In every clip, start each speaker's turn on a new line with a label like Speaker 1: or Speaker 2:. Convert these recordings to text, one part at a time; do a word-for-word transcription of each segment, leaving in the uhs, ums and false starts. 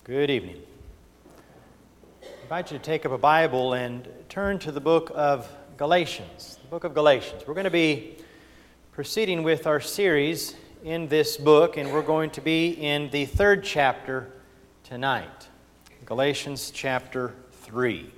Speaker 1: Good evening. I invite you to take up a Bible and turn to the book of Galatians. The book of Galatians. We're going to be proceeding with our series in this book, and we're going to be in the third chapter tonight. Galatians chapter three.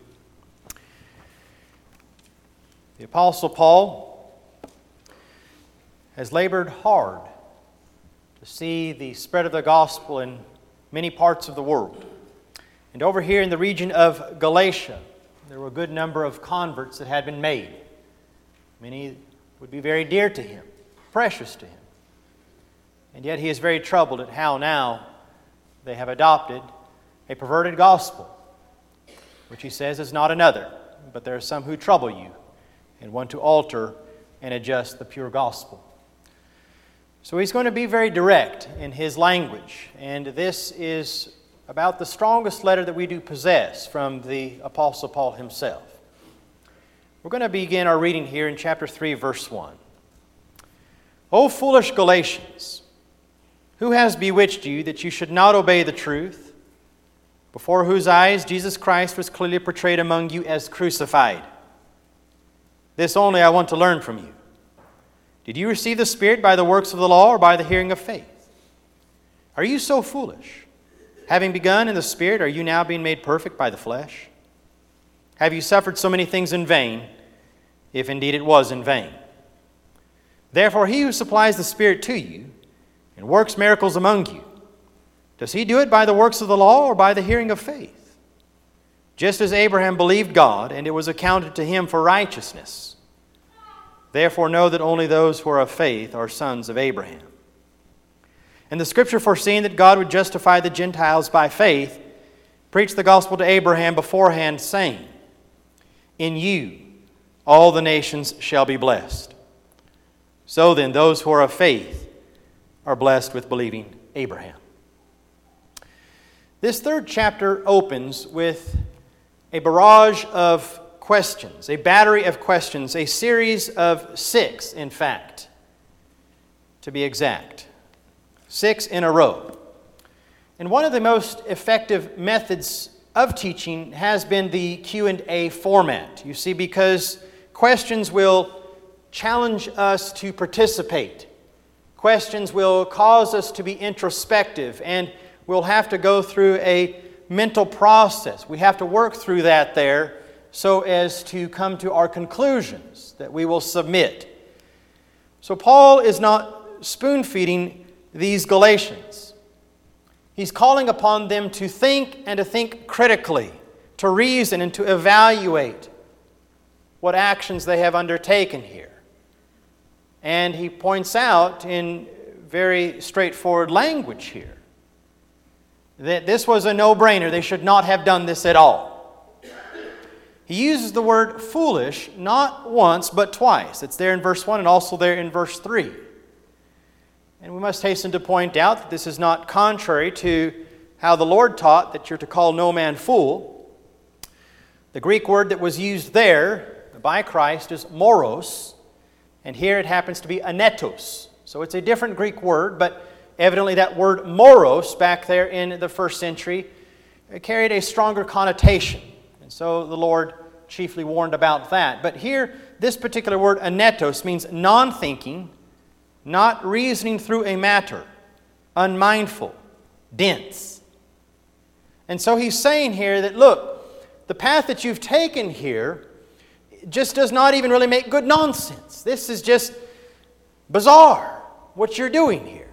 Speaker 1: The Apostle Paul has labored hard to see the spread of the gospel in many parts of the world. And over here in the region of Galatia, there were a good number of converts that had been made. Many would be very dear to him, precious to him. And yet he is very troubled at how now they have adopted a perverted gospel, which he says is not another, but there are some who trouble you and want to alter and adjust the pure gospel. So he's going to be very direct in his language, and this is about the strongest letter that we do possess from the Apostle Paul himself. We're going to begin our reading here in chapter three, verse one. O foolish Galatians, who has bewitched you that you should not obey the truth, before whose eyes Jesus Christ was clearly portrayed among you as crucified? This only I want to learn from you. Did you receive the Spirit by the works of the law or by the hearing of faith? Are you so foolish? Having begun in the Spirit, are you now being made perfect by the flesh? Have you suffered so many things in vain, if indeed it was in vain? Therefore he who supplies the Spirit to you and works miracles among you, does he do it by the works of the law or by the hearing of faith? Just as Abraham believed God, and it was accounted to him for righteousness. Therefore know that only those who are of faith are sons of Abraham. And the Scripture, foreseeing that God would justify the Gentiles by faith, preached the gospel to Abraham beforehand, saying, In you all the nations shall be blessed. So then those who are of faith are blessed with believing Abraham. This third chapter opens with a barrage of questions, a battery of questions, a series of six, in fact, to be exact. Six in a row. And one of the most effective methods of teaching has been the Q and A format. You see, because questions will challenge us to participate. Questions will cause us to be introspective, and we'll have to go through a mental process. We have to work through that there so as to come to our conclusions that we will submit. So Paul is not spoon-feeding these Galatians. He's calling upon them to think and to think critically, to reason and to evaluate what actions they have undertaken here. And he points out in very straightforward language here that this was a no-brainer. They should not have done this at all. He uses the word foolish not once but twice. It's there in verse one and also there in verse three. And we must hasten to point out that this is not contrary to how the Lord taught that you're to call no man fool. The Greek word that was used there by Christ is moros, and here it happens to be anetos. So it's a different Greek word, but evidently that word moros back there in the first century carried a stronger connotation. And so the Lord chiefly warned about that. But here, this particular word, anetos, means non-thinking, not reasoning through a matter, unmindful, dense. And so he's saying here that, look, the path that you've taken here just does not even really make good nonsense. This is just bizarre, what you're doing here.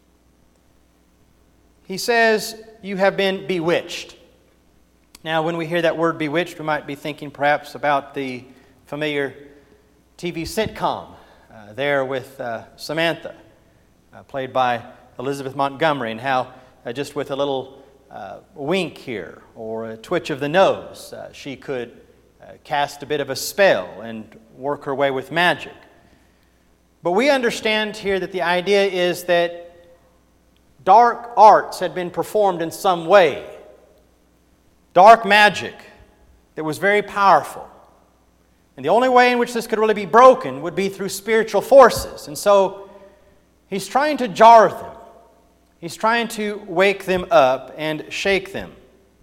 Speaker 1: He says, you have been bewitched. Now, when we hear that word bewitched, we might be thinking perhaps about the familiar T V sitcom uh, there with uh, Samantha, uh, played by Elizabeth Montgomery, and how uh, just with a little uh, wink here or a twitch of the nose, uh, she could uh, cast a bit of a spell and work her way with magic. But we understand here that the idea is that dark arts had been performed in some way. Dark magic that was very powerful. And the only way in which this could really be broken would be through spiritual forces. And so he's trying to jar them. He's trying to wake them up and shake them.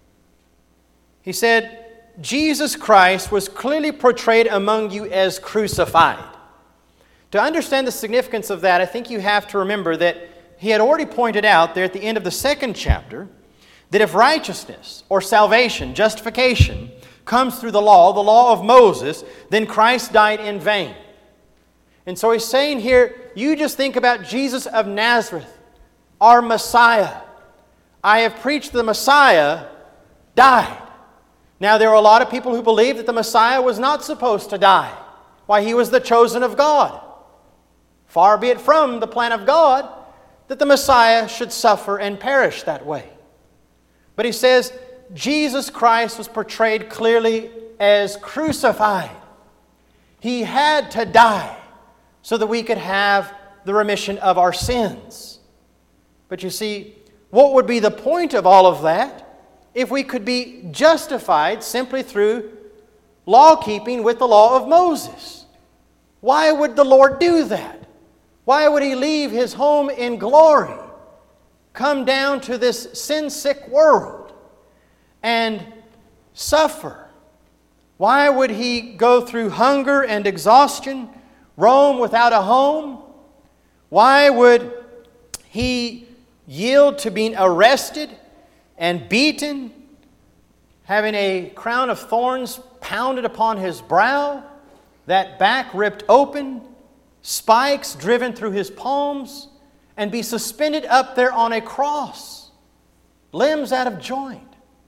Speaker 1: He said, Jesus Christ was clearly portrayed among you as crucified. To understand the significance of that, I think you have to remember that he had already pointed out there at the end of the second chapter that if righteousness or salvation, justification, comes through the law, the law of Moses, then Christ died in vain. And so he's saying here, you just think about Jesus of Nazareth, our Messiah. I have preached the Messiah died. Now there are a lot of people who believe that the Messiah was not supposed to die. Why, he was the chosen of God. Far be it from the plan of God that the Messiah should suffer and perish that way. But he says, Jesus Christ was portrayed clearly as crucified. He had to die so that we could have the remission of our sins. But you see, what would be the point of all of that if we could be justified simply through law-keeping with the law of Moses? Why would the Lord do that? Why would He leave His home in glory, come down to this sin-sick world, and suffer? Why would He go through hunger and exhaustion, roam without a home? Why would He yield to being arrested and beaten, having a crown of thorns pounded upon His brow, that back ripped open, spikes driven through His palms, and be suspended up there on a cross, limbs out of joint?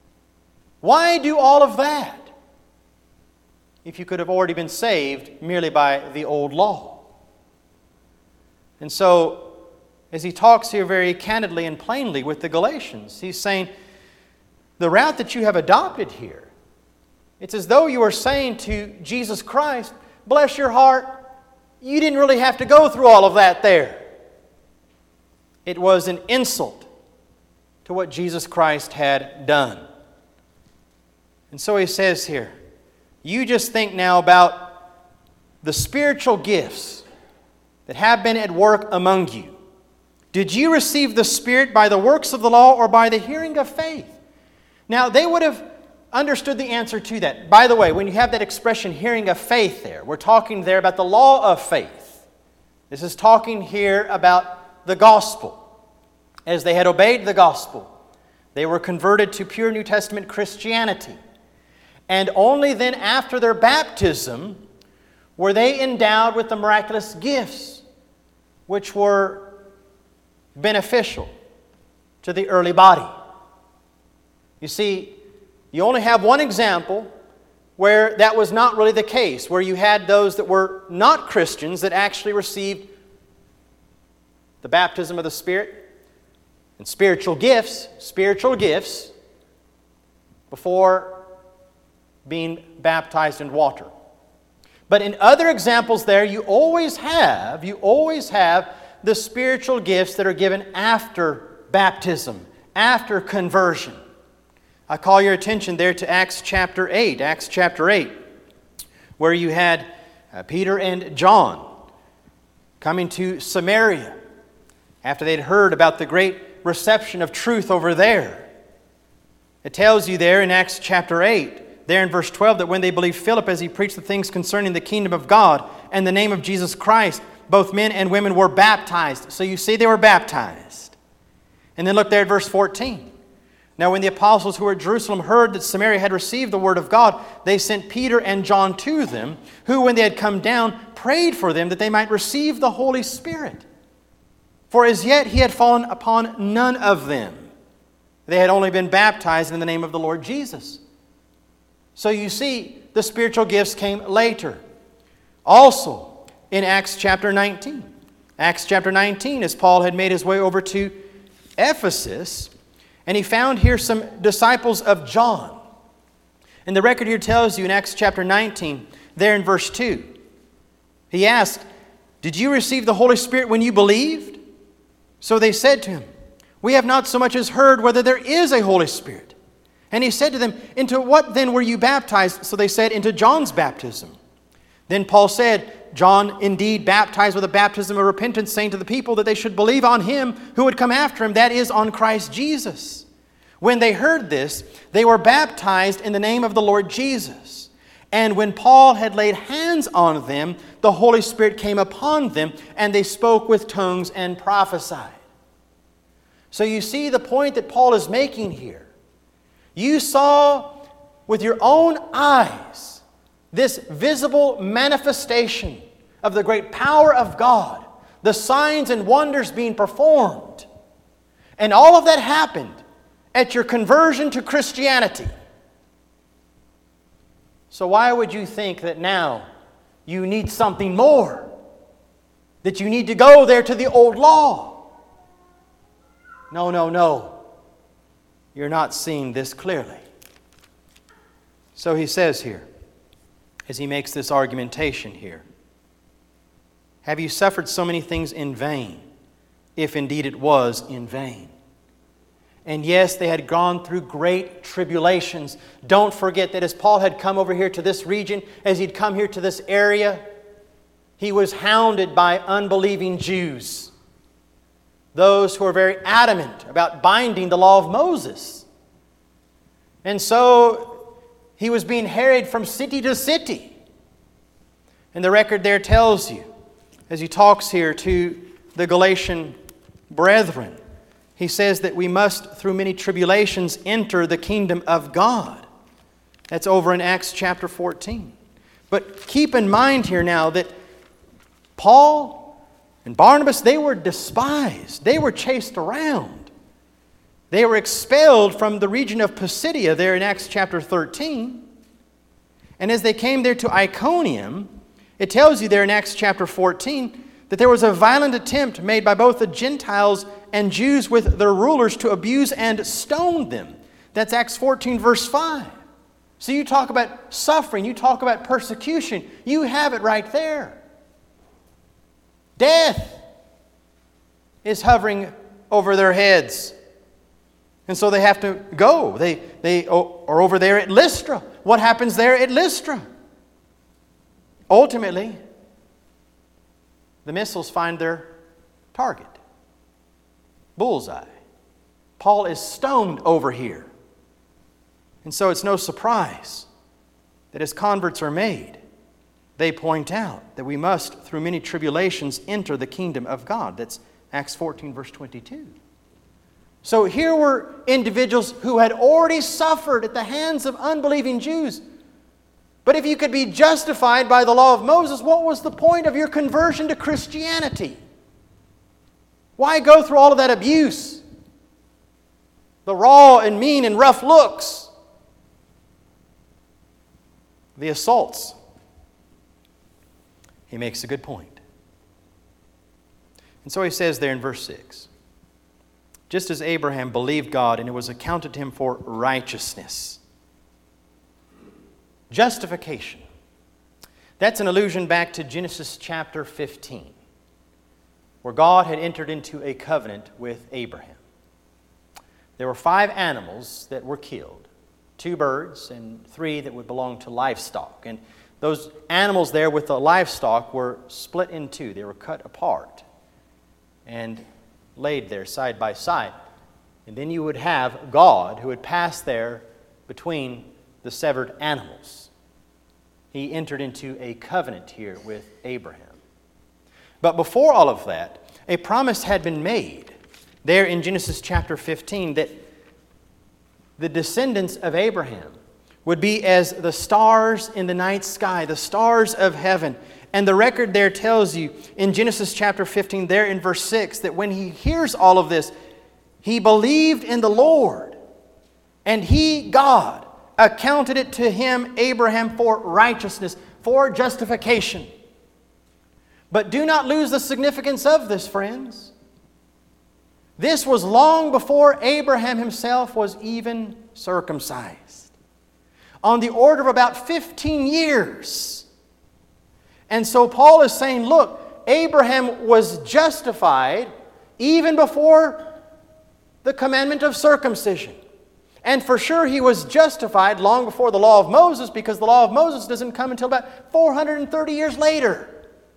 Speaker 1: Why do all of that if you could have already been saved merely by the old law? And so, as he talks here very candidly and plainly with the Galatians, he's saying, the route that you have adopted here, it's as though you are saying to Jesus Christ, bless your heart, you didn't really have to go through all of that there. It was an insult to what Jesus Christ had done. And so he says here, you just think now about the spiritual gifts that have been at work among you. Did you receive the Spirit by the works of the law or by the hearing of faith? Now, they would have understood the answer to that. By the way, when you have that expression, hearing of faith there, we're talking there about the law of faith. This is talking here about the gospel. As they had obeyed the gospel, they were converted to pure New Testament Christianity. And only then after their baptism were they endowed with the miraculous gifts, which were beneficial to the early body. You see, you only have one example where that was not really the case, where you had those that were not Christians that actually received the baptism of the Spirit and spiritual gifts, spiritual gifts, before being baptized in water. But in other examples there, you always have, you always have the spiritual gifts that are given after baptism, after conversion. I call your attention there to Acts chapter eight, Acts chapter eight, where you had uh, Peter and John coming to Samaria after they'd heard about the great reception of truth over there. It tells you there in Acts chapter eight, there in verse twelve, that when they believed Philip as he preached the things concerning the kingdom of God and the name of Jesus Christ, both men and women were baptized. So you see they were baptized. And then look there at verse fourteen. Now when the apostles who were at Jerusalem heard that Samaria had received the word of God, they sent Peter and John to them, who when they had come down, prayed for them that they might receive the Holy Spirit. For as yet he had fallen upon none of them. They had only been baptized in the name of the Lord Jesus. So you see, the spiritual gifts came later. Also, in Acts chapter nineteen. Acts chapter nineteen, as Paul had made his way over to Ephesus, and he found here some disciples of John. And the record here tells you in Acts chapter nineteen, there in verse two, he asked, did you receive the Holy Spirit when you believed? So they said to him, we have not so much as heard whether there is a Holy Spirit. And he said to them, into what then were you baptized? So they said, into John's baptism. Then Paul said, John indeed baptized with a baptism of repentance, saying to the people that they should believe on him who would come after him, that is, on Christ Jesus. When they heard this, they were baptized in the name of the Lord Jesus. And when Paul had laid hands on them, the Holy Spirit came upon them, and they spoke with tongues and prophesied. So you see the point that Paul is making here. You saw with your own eyes this visible manifestation of the great power of God, the signs and wonders being performed. And all of that happened at your conversion to Christianity. So why would you think that now you need something more? That you need to go there to the old law? No, no, no. You're not seeing this clearly. So he says here, as he makes this argumentation here, have you suffered so many things in vain, if indeed it was in vain? And yes, they had gone through great tribulations. Don't forget that as Paul had come over here to this region, as he'd come here to this area, he was hounded by unbelieving Jews. Those who were very adamant about binding the law of Moses. And so he was being harried from city to city. And the record there tells you, as he talks here to the Galatian brethren, he says that we must, through many tribulations, enter the kingdom of God. That's over in Acts chapter fourteen. But keep in mind here now that Paul and Barnabas, they were despised. They were chased around. They were expelled from the region of Pisidia there in Acts chapter thirteen. And as they came there to Iconium, it tells you there in Acts chapter fourteen that there was a violent attempt made by both the Gentiles and Jews with their rulers to abuse and stone them. That's Acts fourteen verse five. So you talk about suffering, you talk about persecution, you have it right there. Death is hovering over their heads. And so they have to go. They, they are over there at Lystra. What happens there at Lystra? Ultimately, the missiles find their target. Bullseye. Paul is stoned over here. And so it's no surprise that as converts are made, they point out that we must, through many tribulations, enter the kingdom of God. That's Acts fourteen, verse twenty-two. So here were individuals who had already suffered at the hands of unbelieving Jews. But if you could be justified by the law of Moses, what was the point of your conversion to Christianity? Why go through all of that abuse? The raw and mean and rough looks. The assaults. He makes a good point. And so he says there in verse six, just as Abraham believed God and it was accounted to him for righteousness. Justification. That's an allusion back to Genesis chapter fifteen, where God had entered into a covenant with Abraham. There were five animals that were killed, two birds and three that would belong to livestock. And those animals there with the livestock were split in two. They were cut apart and laid there side by side. And then you would have God who would pass there between the severed animals. He entered into a covenant here with Abraham. But before all of that, a promise had been made there in Genesis chapter fifteen that the descendants of Abraham would be as the stars in the night sky, the stars of heaven. And the record there tells you in Genesis chapter fifteen, there in verse six, that when he hears all of this, he believed in the Lord. And he, God, accounted it to him, Abraham, for righteousness, for justification. But do not lose the significance of this, friends. This was long before Abraham himself was even circumcised. On the order of about fifteen years. And so Paul is saying, look, Abraham was justified even before the commandment of circumcision. And for sure he was justified long before the law of Moses, because the law of Moses doesn't come until about four hundred thirty years later.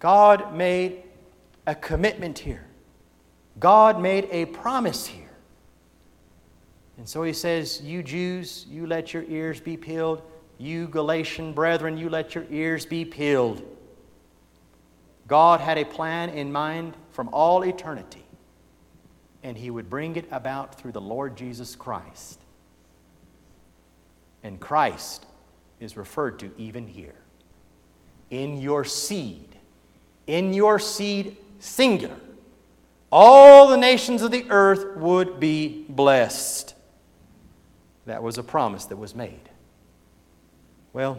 Speaker 1: God made a commitment here. God made a promise here. And so he says, you Jews, you let your ears be peeled. You Galatian brethren, you let your ears be peeled. God had a plan in mind from all eternity, and He would bring it about through the Lord Jesus Christ. And Christ is referred to even here. In your seed, in your seed, singular, all the nations of the earth would be blessed. That was a promise that was made. Well,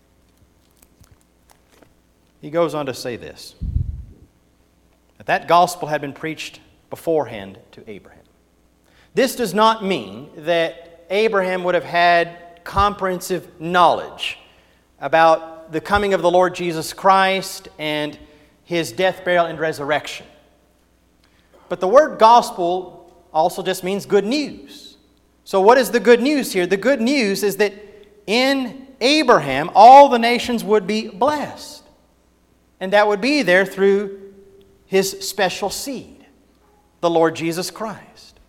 Speaker 1: he goes on to say this, that that gospel had been preached beforehand to Abraham. This does not mean that Abraham would have had comprehensive knowledge about the coming of the Lord Jesus Christ and His death, burial, and resurrection. But the word gospel also just means good news. So what is the good news here? The good news is that in Abraham, all the nations would be blessed. And that would be there through his special seed, the Lord Jesus Christ.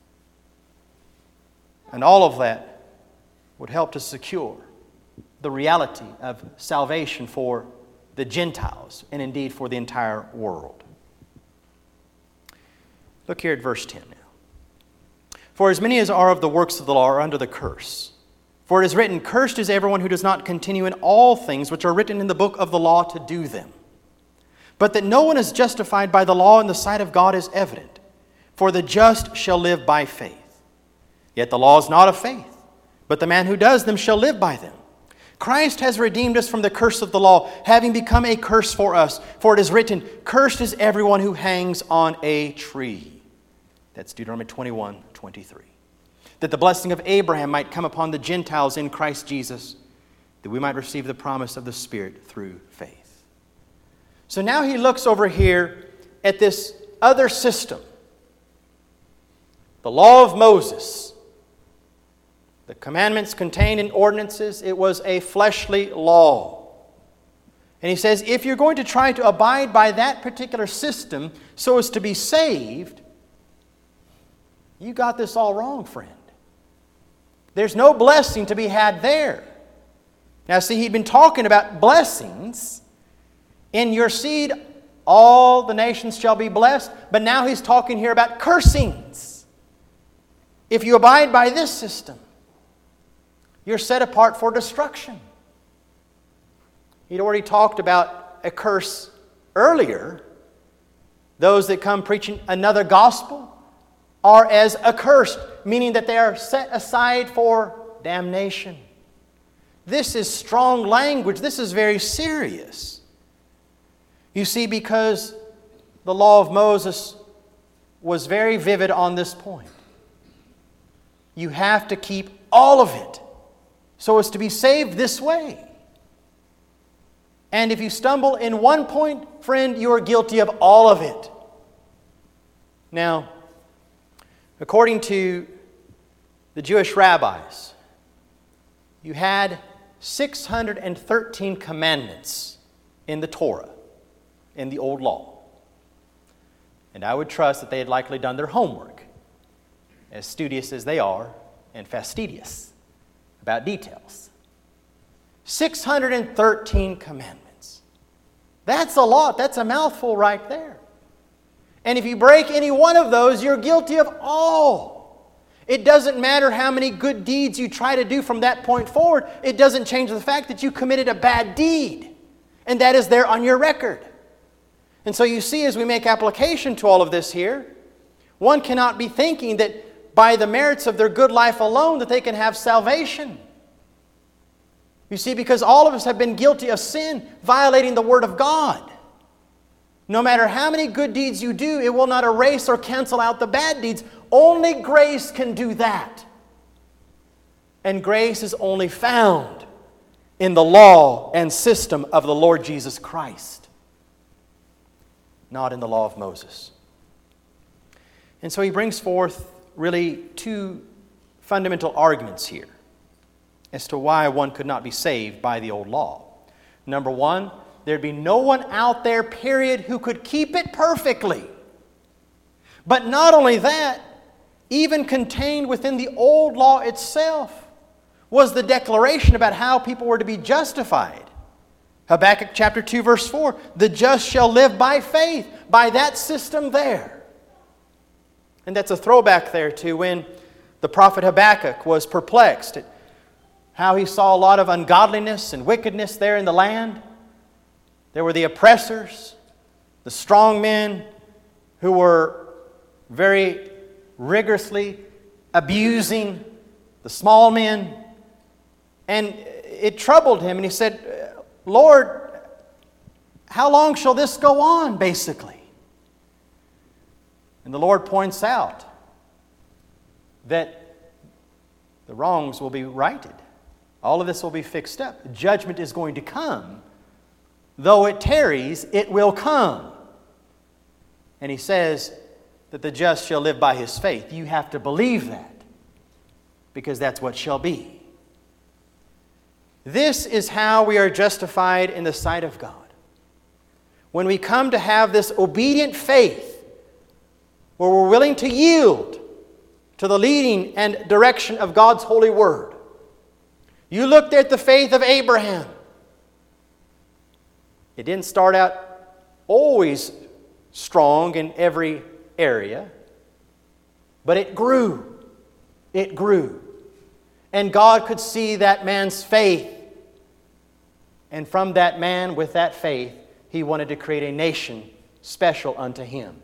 Speaker 1: And all of that would help to secure the reality of salvation for the Gentiles and indeed for the entire world. Look here at verse ten now. For as many as are of the works of the law are under the curse. For it is written, cursed is everyone who does not continue in all things which are written in the book of the law to do them. But that no one is justified by the law in the sight of God is evident. For the just shall live by faith. Yet the law is not of faith, but the man who does them shall live by them. Christ has redeemed us from the curse of the law, having become a curse for us. For it is written, cursed is everyone who hangs on a tree. That's Deuteronomy twenty-one twenty-three. That the blessing of Abraham might come upon the Gentiles in Christ Jesus, that we might receive the promise of the Spirit through faith. So now he looks over here at this other system, the law of Moses. The commandments contained in ordinances, it was a fleshly law. And he says, if you're going to try to abide by that particular system so as to be saved, you got this all wrong, friend. There's no blessing to be had there. Now see, he'd been talking about blessings. In your seed, all the nations shall be blessed. But now he's talking here about cursings. If you abide by this system, you're set apart for destruction. He'd already talked about a curse earlier. Those that come preaching another gospel are as accursed, meaning that they are set aside for damnation. This is strong language. This is very serious. You see, because the law of Moses was very vivid on this point. You have to keep all of it so as to be saved this way. And if you stumble in one point, friend, you are guilty of all of it. Now, according to the Jewish rabbis, you had six hundred thirteen commandments in the Torah, in the Old Law. And I would trust that they had likely done their homework, as studious as they are and fastidious about details. six hundred thirteen commandments. That's a lot. That's a mouthful right there. And if you break any one of those, you're guilty of all. It doesn't matter how many good deeds you try to do from that point forward. It doesn't change the fact that you committed a bad deed. And that is there on your record. And so you see, as we make application to all of this here, one cannot be thinking that by the merits of their good life alone that they can have salvation. You see, because all of us have been guilty of sin, violating the Word of God. No matter how many good deeds you do, it will not erase or cancel out the bad deeds. Only grace can do that. And grace is only found in the law and system of the Lord Jesus Christ, not in the law of Moses. And so he brings forth really two fundamental arguments here as to why one could not be saved by the old law. Number one, There'd be no one out there, period, who could keep it perfectly. But not only that, even contained within the old law itself was the declaration about how people were to be justified. Habakkuk chapter two, verse four, the just shall live by faith, by that system there. And that's a throwback there to when the prophet Habakkuk was perplexed at how he saw a lot of ungodliness and wickedness there in the land. There were the oppressors, the strong men who were very rigorously abusing the small men. And it troubled him, and he said, Lord, how long shall this go on, basically? And the Lord points out that the wrongs will be righted. All of this will be fixed up. Judgment is going to come. Though it tarries, it will come. And he says that the just shall live by his faith. You have to believe that, because that's what shall be. This is how we are justified in the sight of God. When we come to have this obedient faith, where we're willing to yield to the leading and direction of God's holy word. You looked at the faith of Abraham. It didn't start out always strong in every area, but it grew. It grew. And God could see that man's faith. And from that man, with that faith, He wanted to create a nation special unto Him.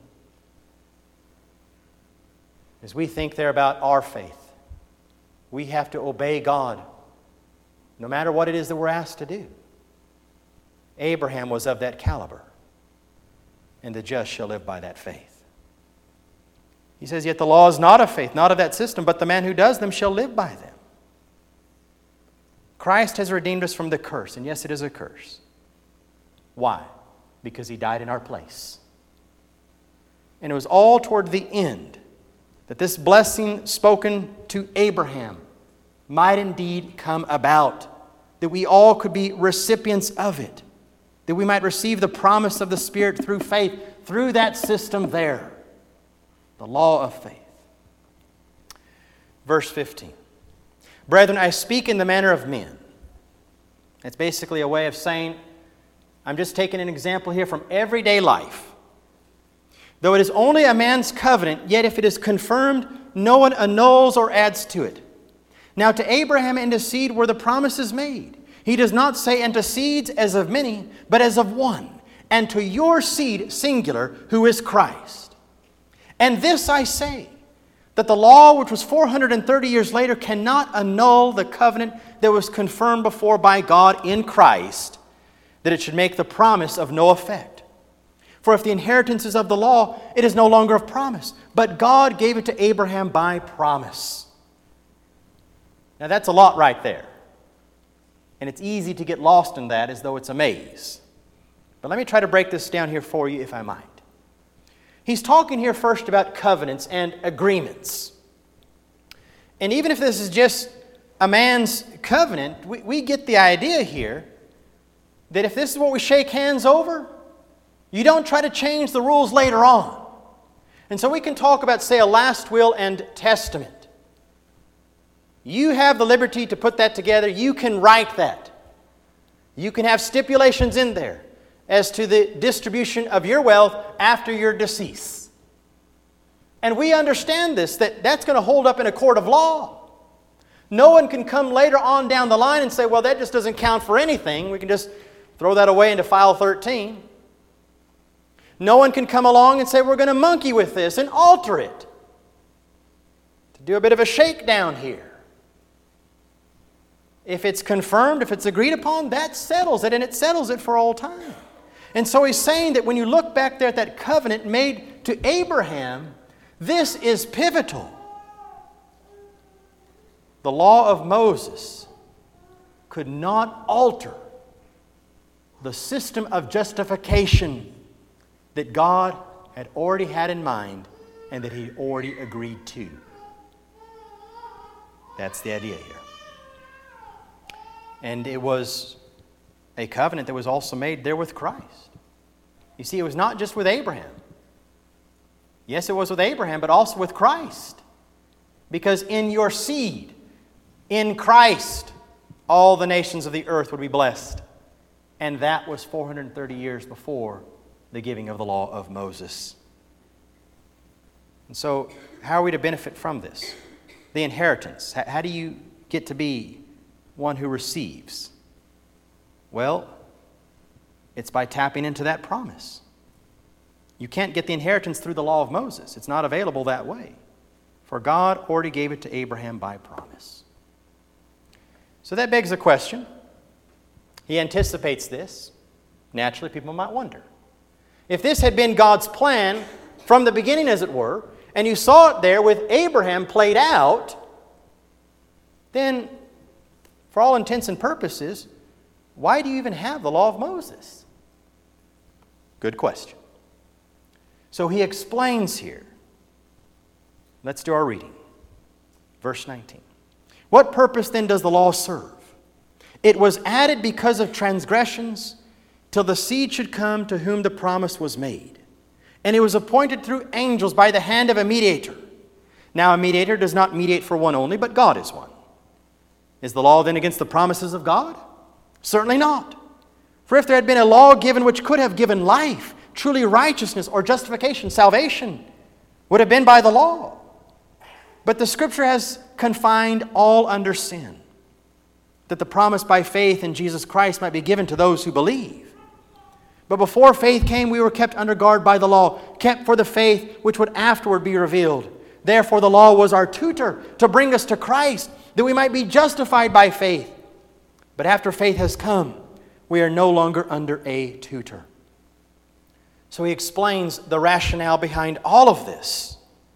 Speaker 1: As we think there about our faith, we have to obey God no matter what it is that we're asked to do. Abraham was of that caliber, and the just shall live by that faith. He says, yet the law is not of faith, not of that system, but the man who does them shall live by them. Christ has redeemed us from the curse, and yes, it is a curse. Why? Because He died in our place. And it was all toward the end that this blessing spoken to Abraham might indeed come about, that we all could be recipients of it, that we might receive the promise of the Spirit through faith, through that system there, the law of faith. Verse fifteen. Brethren, I speak in the manner of men. It's basically a way of saying, I'm just taking an example here from everyday life. Though it is only a man's covenant, yet if it is confirmed, no one annuls or adds to it. Now to Abraham and his seed were the promises made. He does not say unto seeds as of many, but as of one, and to your seed, singular, who is Christ. And this I say, that the law, which was four hundred thirty years later, cannot annul the covenant that was confirmed before by God in Christ, that it should make the promise of no effect. For if the inheritance is of the law, it is no longer of promise, but God gave it to Abraham by promise. Now that's a lot right there. And it's easy to get lost in that as though it's a maze. But let me try to break this down here for you, if I might. He's talking here first about covenants and agreements. And even if this is just a man's covenant, we, we get the idea here that if this is what we shake hands over, you don't try to change the rules later on. And so we can talk about, say, a last will and testament. You have the liberty to put that together. You can write that. You can have stipulations in there as to the distribution of your wealth after your decease. And we understand this, that that's going to hold up in a court of law. No one can come later on down the line and say, well, that just doesn't count for anything. We can just throw that away into file thirteen. No one can come along and say, we're going to monkey with this and alter it, to do a bit of a shakedown here. If it's confirmed, if it's agreed upon, that settles it, and it settles it for all time. And so he's saying that when you look back there at that covenant made to Abraham, this is pivotal. The law of Moses could not alter the system of justification that God had already had in mind and that He already agreed to. That's the idea here. And it was a covenant that was also made there with Christ. You see, it was not just with Abraham. Yes, it was with Abraham, but also with Christ. Because in your seed, in Christ, all the nations of the earth would be blessed. And that was four hundred thirty years before the giving of the law of Moses. And so, how are we to benefit from this? The inheritance. How do you get to be one who receives? Well, it's by tapping into that promise. You can't get the inheritance through the law of Moses. It's not available that way. For God already gave it to Abraham by promise. So that begs a question. He anticipates this. Naturally, people might wonder. If this had been God's plan from the beginning, as it were, and you saw it there with Abraham played out, then, for all intents and purposes, why do you even have the law of Moses? Good question. So he explains here. Let's do our reading. Verse nineteen. What purpose then does the law serve? It was added because of transgressions, till the seed should come to whom the promise was made. And it was appointed through angels by the hand of a mediator. Now a mediator does not mediate for one only, but God is one. Is the law then against the promises of God? Certainly not. For if there had been a law given which could have given life, truly righteousness or justification, salvation, would have been by the law. But the Scripture has confined all under sin, that the promise by faith in Jesus Christ might be given to those who believe. But before faith came, we were kept under guard by the law, kept for the faith which would afterward be revealed. Therefore the law was our tutor to bring us to Christ, that we might be justified by faith. But after faith has come, we are no longer under a tutor. So he explains the rationale behind all of this.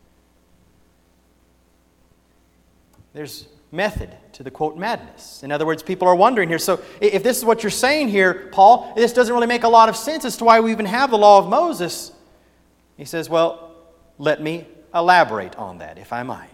Speaker 1: There's method to the quote madness. In other words, people are wondering here, so if this is what you're saying here, Paul, this doesn't really make a lot of sense as to why we even have the law of Moses. He says, well, let me elaborate on that, if I might.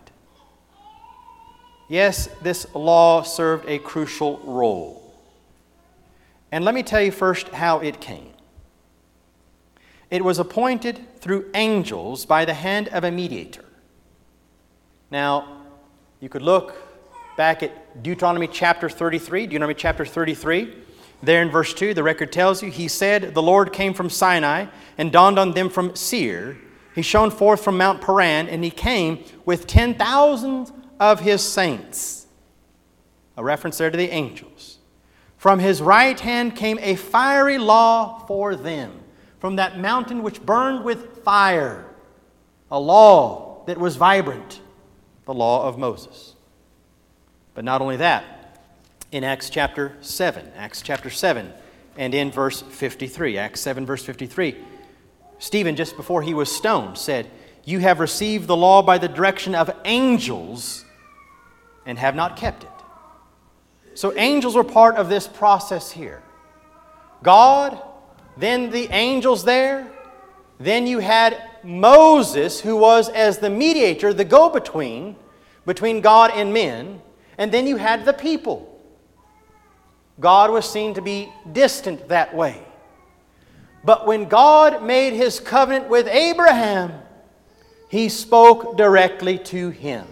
Speaker 1: Yes, this law served a crucial role. And let me tell you first how it came. It was appointed through angels by the hand of a mediator. Now, you could look back at Deuteronomy chapter thirty-three. Deuteronomy chapter thirty-three. There in verse two, the record tells you, He said, the Lord came from Sinai and dawned on them from Seir. He shone forth from Mount Paran, and He came with ten thousands of His saints. A reference there to the angels. From His right hand came a fiery law for them. From that mountain which burned with fire. A law that was vibrant. The law of Moses. But not only that, in Acts chapter seven, Acts chapter seven, and in verse fifty-three, Acts seven, verse fifty-three, Stephen, just before he was stoned, said, you have received the law by the direction of angels and have not kept it. So angels were part of this process here. God, then the angels there, then you had Moses, who was as the mediator, the go-between, between God and men, and then you had the people. God was seen to be distant that way. But when God made His covenant with Abraham, He spoke directly to him.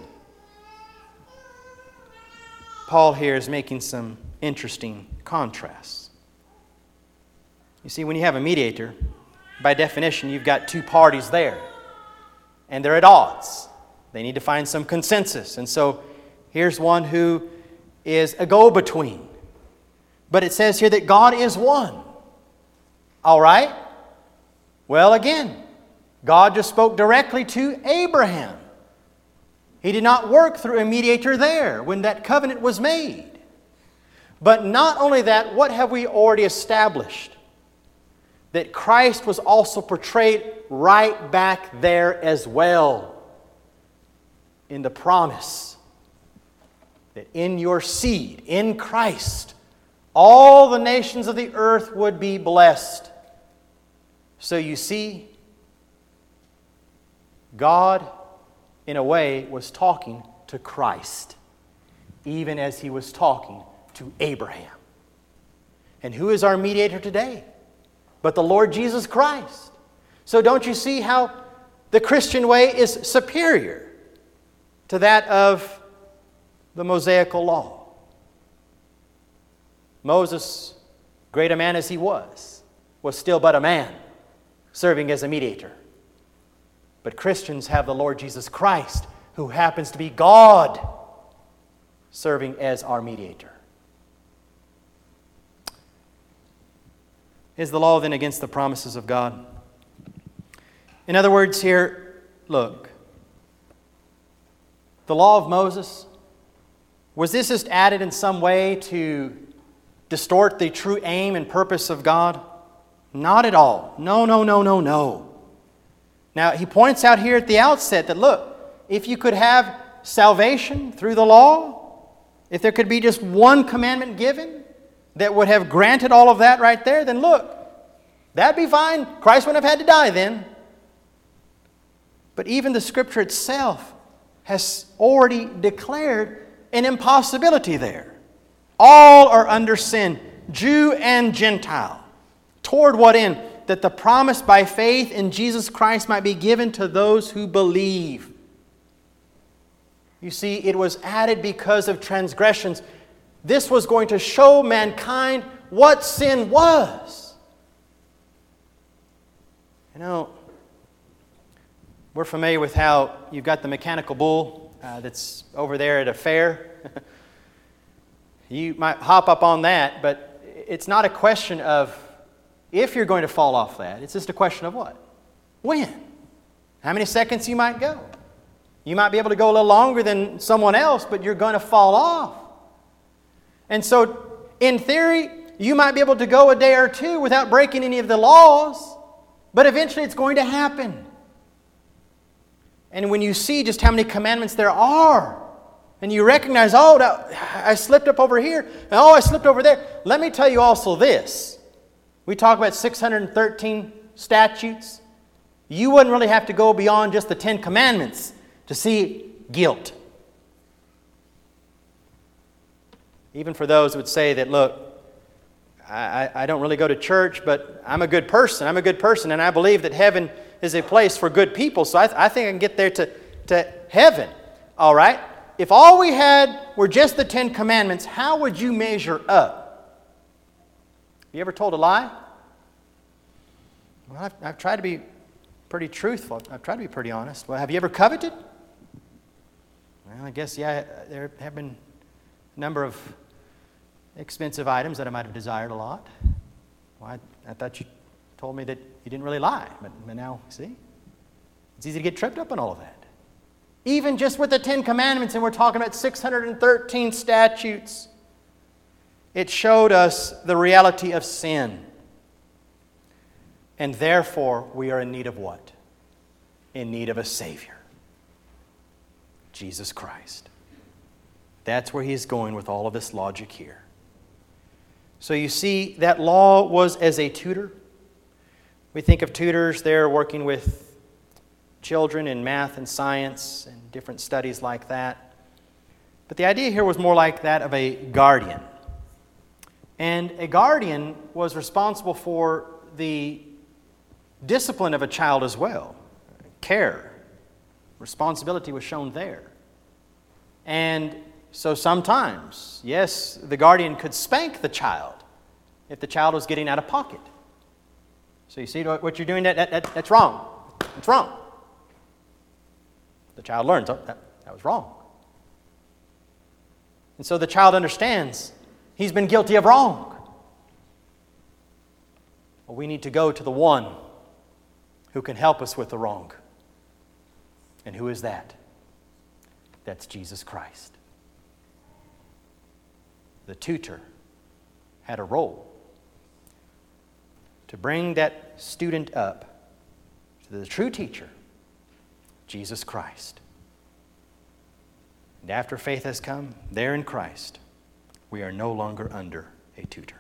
Speaker 1: Paul here is making some interesting contrasts. You see, when you have a mediator, by definition, you've got two parties there. And they're at odds. They need to find some consensus. And so, here's one who is a go-between. But it says here that God is one. All right? Well, again, God just spoke directly to Abraham. He did not work through a mediator there when that covenant was made. But not only that, what have we already established? That Christ was also portrayed right back there as well. In the promise that in your seed, in Christ, all the nations of the earth would be blessed. So you see, God, in a way, was talking to Christ, even as He was talking to Abraham. And who is our mediator today? But the Lord Jesus Christ. So don't you see how the Christian way is superior to that of the Mosaical law? Moses, great a man as he was, was still but a man, serving as a mediator. But Christians have the Lord Jesus Christ, who happens to be God, serving as our mediator. Is the law then against the promises of God? In other words here, look, the law of Moses, was this just added in some way to distort the true aim and purpose of God? Not at all. No, no, no, no, no. Now, he points out here at the outset that, look, if you could have salvation through the law, if there could be just one commandment given that would have granted all of that right there, then look, that'd be fine. Christ wouldn't have had to die then. But even the Scripture itself has already declared an impossibility there. All are under sin, Jew and Gentile. Toward what end? That the promise by faith in Jesus Christ might be given to those who believe. You see, it was added because of transgressions. This was going to show mankind what sin was. You know, we're familiar with how you've got the mechanical bull uh, that's over there at a fair. You might hop up on that, but it's not a question of if you're going to fall off that. It's just a question of what? When? How many seconds you might go? You might be able to go a little longer than someone else, but you're going to fall off. And so, in theory, you might be able to go a day or two without breaking any of the laws, but eventually it's going to happen. And when you see just how many commandments there are, and you recognize, oh, I slipped up over here, and oh, I slipped over there. Let me tell you also this. We talk about six hundred thirteen statutes. You wouldn't really have to go beyond just the Ten Commandments to see guilt. Even for those who would say that, look, I, I don't really go to church, but I'm a good person. I'm a good person, and I believe that heaven is a place for good people, so I, I think I can get there to, to heaven. All right? If all we had were just the Ten Commandments, how would you measure up? Have you ever told a lie? Well, I've, I've tried to be pretty truthful. I've tried to be pretty honest. Well, have you ever coveted? Well, I guess, yeah, there have been a number of expensive items that I might have desired a lot. Well, I, I thought you told me that you didn't really lie. But, but now, see? It's easy to get tripped up on all of that. Even just with the Ten Commandments, and we're talking about six hundred thirteen statutes, it showed us the reality of sin. And therefore, we are in need of what? In need of a Savior. Jesus Christ. That's where he's going with all of this logic here. So you see, that law was as a tutor. We think of tutors there working with children in math and science and different studies like that. But the idea here was more like that of a guardian. And a guardian was responsible for the discipline of a child as well. Care. Responsibility was shown there. And so sometimes, yes, the guardian could spank the child if the child was getting out of pocket. So you see what you're doing, that, that, that that's wrong. That's wrong. The child learns, oh, that, that was wrong. And so the child understands he's been guilty of wrong. Well, we need to go to the one who can help us with the wrong. And who is that? That's Jesus Christ. The tutor had a role to bring that student up to the true teacher, Jesus Christ. And after faith has come, there in Christ, we are no longer under a tutor.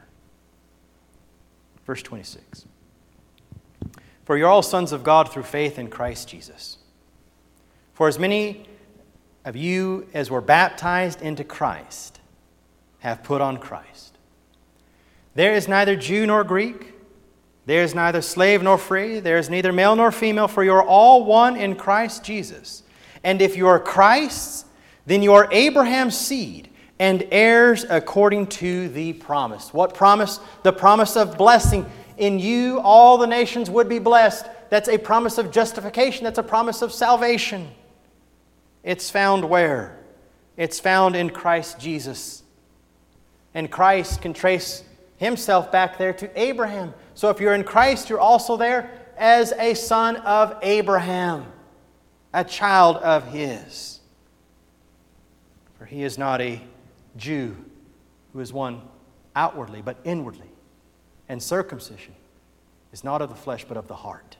Speaker 1: Verse twenty-six. For you're all sons of God through faith in Christ Jesus. For as many of you as were baptized into Christ have put on Christ. There is neither Jew nor Greek. There is neither slave nor free. There is neither male nor female, for you are all one in Christ Jesus. And if you are Christ's, then you are Abraham's seed and heirs according to the promise. What promise? The promise of blessing. In you all the nations would be blessed. That's a promise of justification. That's a promise of salvation. It's found where? It's found in Christ Jesus. And Christ can trace Himself back there to Abraham. So if you're in Christ, you're also there as a son of Abraham, a child of His. For He is not a Jew who is one outwardly, but inwardly. And circumcision is not of the flesh, but of the heart.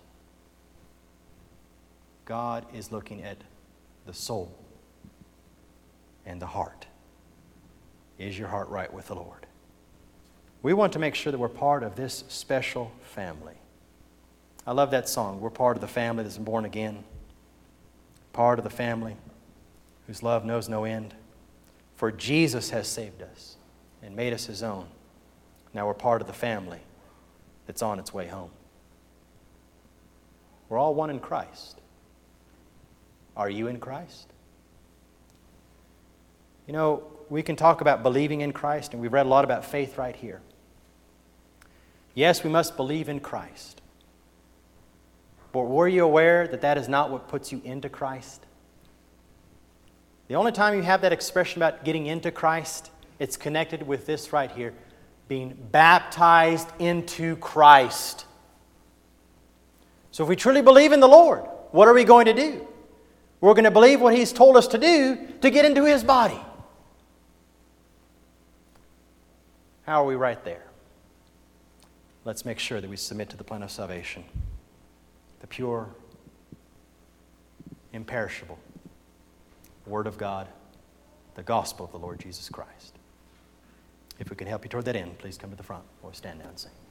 Speaker 1: God is looking at the soul and the heart. Is your heart right with the Lord? We want to make sure that we're part of this special family. I love that song. We're part of the family that's born again. Part of the family whose love knows no end. For Jesus has saved us and made us His own. Now we're part of the family that's on its way home. We're all one in Christ. Are you in Christ? You know, we can talk about believing in Christ, and we've read a lot about faith right here. Yes, we must believe in Christ. But were you aware that that is not what puts you into Christ? The only time you have that expression about getting into Christ, it's connected with this right here, being baptized into Christ. So if we truly believe in the Lord, what are we going to do? We're going to believe what He's told us to do to get into His body. How are we right there? Let's make sure that we submit to the plan of salvation, the pure, imperishable Word of God, the gospel of the Lord Jesus Christ. If we can help you toward that end, please come to the front or stand down and sing.